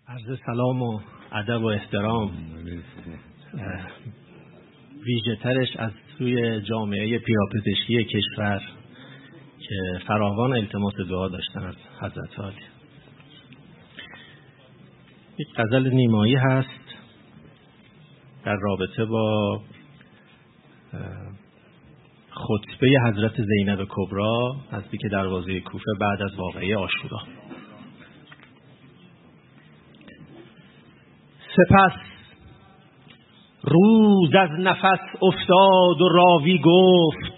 عرض سلام و ادب و احترام ویژه ترش از سوی جامعه پیراپزشکی کشور که فراوان التماس دعا داشتن از حضرت عالی. یک غزل نیمایی هست در رابطه با خطبه حضرت زینب کبری نزدیک دروازه کوفه بعد از واقعه عاشورا. سپس روز از نفس افتاد و راوی گفت،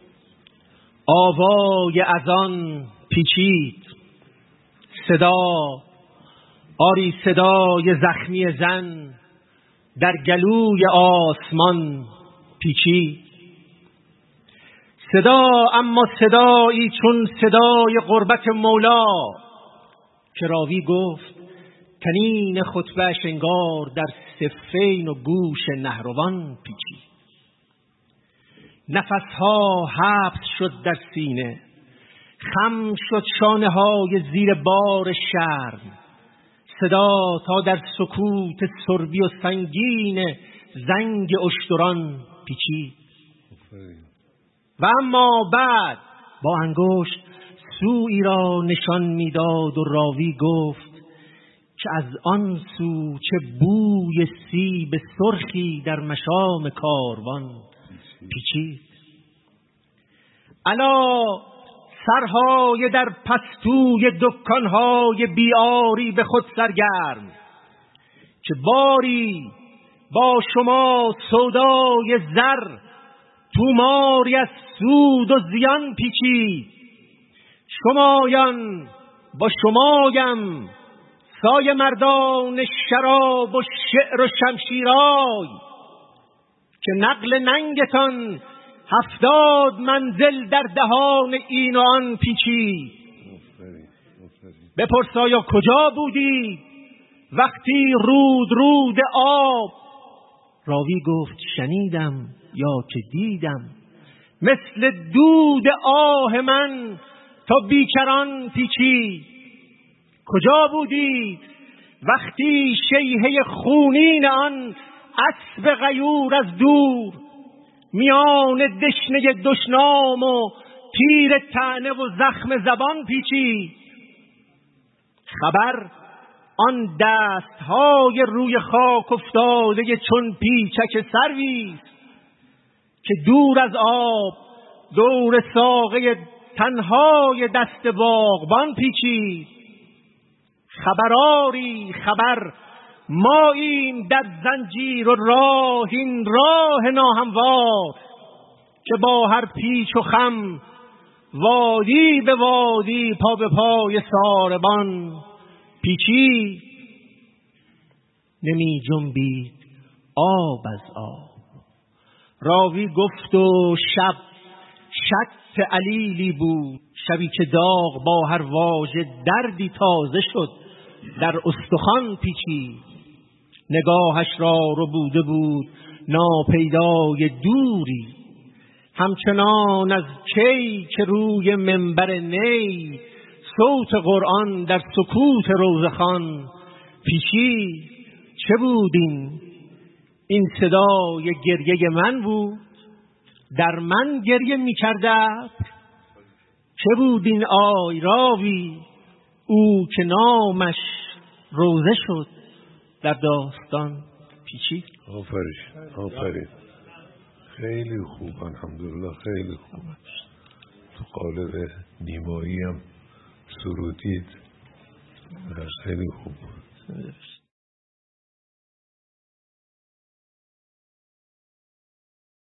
آوای اذان پیچید، صدا آری صدای زخمی زن در گلوی آسمان پیچید. صدا اما صدایی چون صدای قربت مولا که راوی گفت طنین خطبه‌اش انگار در صفین و گوش نهروان پیچید. نفسها حبس شد در سینه، خم شد شانه های زیر بار شرم، صدا تا در سکوت سربی و سنگین زنگ اشتران پیچید. و اما بعد با انگشت سویی را نشان میداد و راوی گفت که از آن سو چه بوی سیب سرخی در مشام کاروان پیچید. الا سرهای در پستوی دکانهای بیاری به خود سرگرم که باری با شما سودای زر توماری از سود و زیان پیچید. شمایان با شمایم سایه مردان شراب و شعر و شمشیرای که نقل ننگتان 70 منزل در دهان این و آن پیچید. بپرسایا کجا بودی وقتی رود آب؟ راوی گفت شنیدم یا که دیدم، مثل دود آه من تا بیکران پیچید. کجا بودی وقتی شیهه خونین آن اسب غیور از دور میان دشنه دشنام و تیر طعنه و زخم زبان پیچید؟ خبر آن دستهای روی خاک افتاده چون پیچک سرویست که دور از آب دور ساقه تنهای دست باغبان پیچید. خبراری خبر ماییم در زنجیر و راه این راه ناهموار که با هر پیچ و خم وادی به وادی پا به پای ساربان پیچید. نمی جنبید آب از آب. راوی گفت و شب شط علیلی بود، شبی که داغ با هر واژه دردی تازه شد در استخوان پیچید. نگاهش را ربوده بود ناپیدای دوری، همچنان از کی که روی منبر نی صوت قرآن در سکوت روزخوان پیچید. چه بود این صدای گریه من بود، در من گریه می کرده. چه بود این آی راوی، او که نامش روزه شد در داستان پیچید. آفرین خیلی خوب، الحمدلله خیلی خوب. تو قالب نیمایی هم سرودید، خیلی خوب بود.